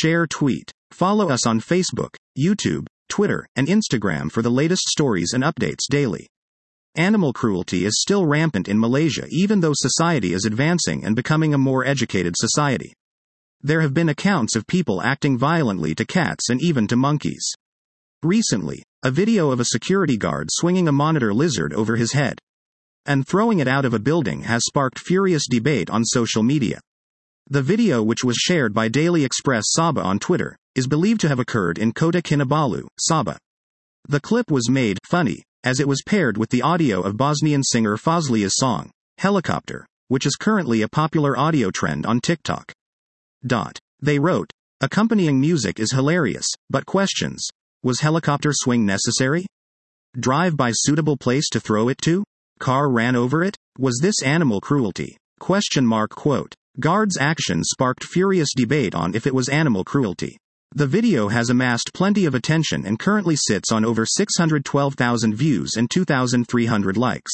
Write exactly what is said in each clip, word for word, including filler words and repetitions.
Share tweet. Follow us on Facebook, YouTube, Twitter, and Instagram for the latest stories and updates daily. Animal cruelty is still rampant in Malaysia even though society is advancing and becoming a more educated society. There have been accounts of people acting violently to cats and even to monkeys. Recently, a video of a security guard swinging a monitor lizard over his head and throwing it out of a building has sparked furious debate on social media. The video, which was shared by Daily Express Sabah on Twitter, is believed to have occurred in Kota Kinabalu, Sabah. The clip was made funny, as it was paired with the audio of Bosnian singer Fazlia's song, Helicopter, which is currently a popular audio trend on TikTok. Dot. They wrote, accompanying music is hilarious, but questions. Was helicopter swing necessary? Drive by suitable place to throw it to? Car ran over it? Was this animal cruelty? Question mark quote. Guard's action sparked furious debate on if it was animal cruelty. The video has amassed plenty of attention and currently sits on over six hundred twelve thousand views and two thousand three hundred likes.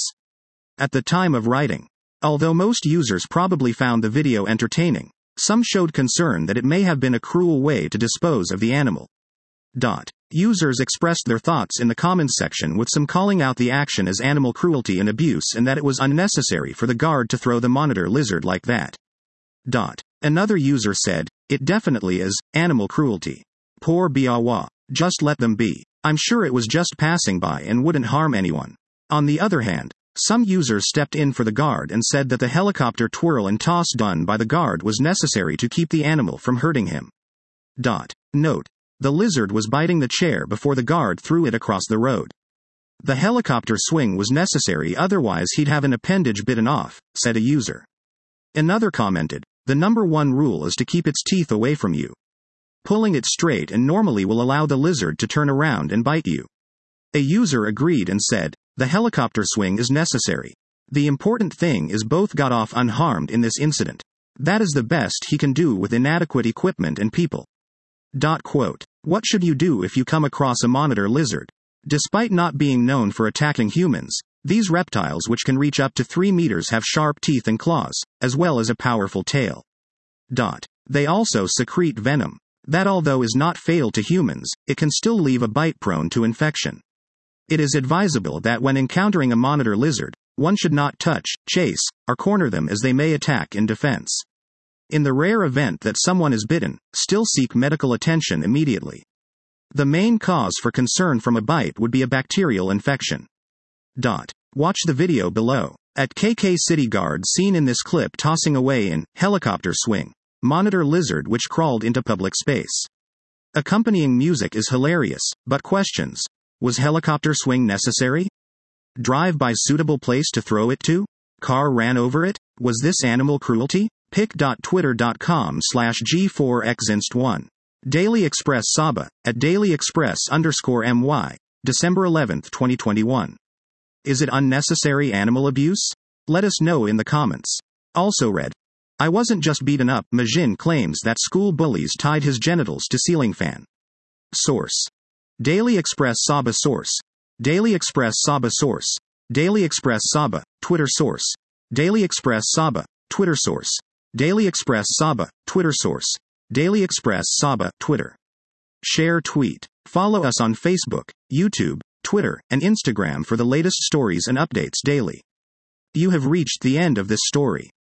At the time of writing, although most users probably found the video entertaining, some showed concern that it may have been a cruel way to dispose of the animal. Dot. Users expressed their thoughts in the comments section, with some calling out the action as animal cruelty and abuse and that it was unnecessary for the guard to throw the monitor lizard like that. Dot. Another user said, it definitely is animal cruelty. Poor Biawa. Just let them be. I'm sure it was just passing by and wouldn't harm anyone. On the other hand, some users stepped in for the guard and said that the helicopter twirl and toss done by the guard was necessary to keep the animal from hurting him. Dot. Note. The lizard was biting the chair before the guard threw it across the road. The helicopter swing was necessary, otherwise he'd have an appendage bitten off, said a user. Another commented, the number one rule is to keep its teeth away from you. Pulling it straight and normally will allow the lizard to turn around and bite you. A user agreed and said, the helicopter swing is necessary. The important thing is both got off unharmed in this incident. That is the best he can do with inadequate equipment and people. Dot quote. What should you do if you come across a monitor lizard? Despite not being known for attacking humans, these reptiles, which can reach up to three meters, have sharp teeth and claws, as well as a powerful tail. Dot. They also secrete venom. That, although is not fatal to humans, it can still leave a bite prone to infection. It is advisable that when encountering a monitor lizard, one should not touch, chase, or corner them, as they may attack in defense. In the rare event that someone is bitten, still seek medical attention immediately. The main cause for concern from a bite would be a bacterial infection. Dot. Watch the video below. At K K City guard seen in this clip tossing away in helicopter swing monitor lizard which crawled into public space. Accompanying music is hilarious, but questions. Was helicopter swing necessary? Drive by suitable place to throw it to? Car ran over it? Was this animal cruelty? pic dot twitter dot com slash G four X inst one. Daily Express Sabah, at Daily Express underscore M Y, December eleventh twenty twenty-one. Is it unnecessary animal abuse? Let us know in the comments. Also read. I wasn't just beaten up. Majin claims that school bullies tied his genitals to ceiling fan. Source. Daily Express Sabah. Source. Daily Express Sabah. Source. Daily Express Sabah, Twitter. Source. Daily Express Sabah, Twitter. Source. Daily Express Sabah, Twitter. Source. Daily Express Sabah, Twitter. Share tweet. Follow us on Facebook, YouTube, Twitter, and Instagram for the latest stories and updates daily. You have reached the end of this story.